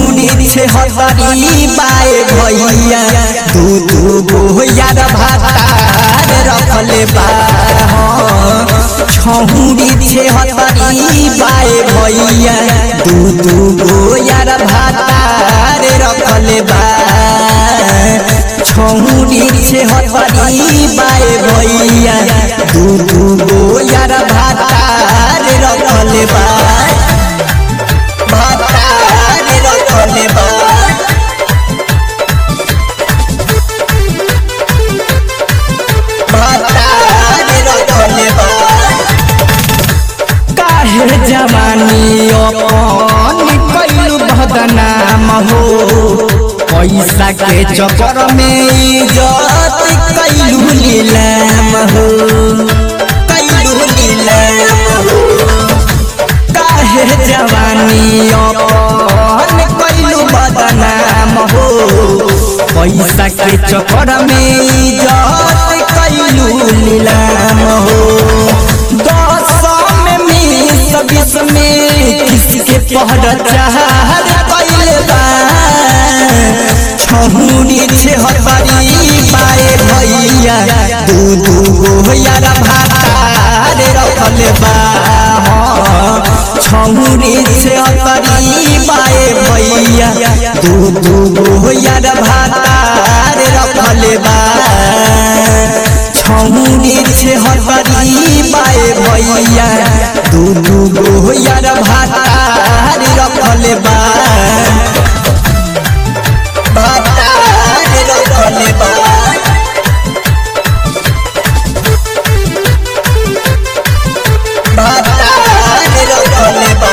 छौरी छे हतरी बाए भैया दू गो यार भातार रखले बा छौरी छे हतरी बाए भैया दू गो यार भातार रखले बा छौरी छे हतरी बाए भैया दू गो यार भातार रखले बा भातार रखले बा भातार रखले बा काहे जवानी अपन कैलू बदनाम हो पैसा के चक्कर में इज्जत कैलू नीलाम हो कैलू नीलाम हो काहे जवानी अपन कैलू बदनाम हो पैसा के चक्कर में इज्जत कैलू नीलाम हो 10 में 20 में किसके पहर चाहत कैले बा छौरी छे हतरी बाए भैया दू गो यार भातार रखले बा छौरी छे हतरी बाए भैया दू गो यार भातार रखले बा छौरी छे हतरी बाए भैया दू गो यार भातार रखले बा भातार रखले बा भातार रखले बा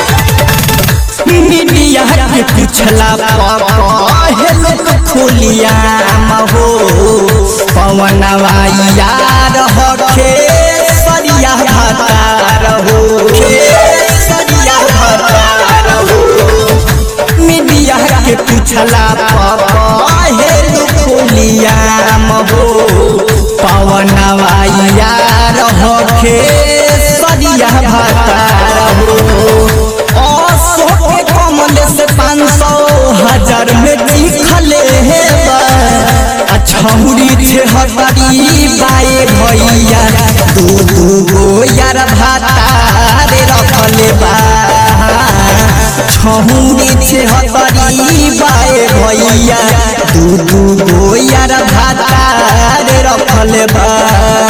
मीडिया के पूछला हेलो खोलिया हो पवनवा यार हखे सरिया भातार हो सरिया भातार हो मीडिया के पूछला हेलो खोलिया हो पवनवा यार हखे सरिया भातार हो के कमल से 500,000 में लिखले हे बा छौरी छे हतरी बाए भैया दू गो यार भातार रखले बा छौरी छे हतरी बाए भैया दू गो यार भातार रखले बा।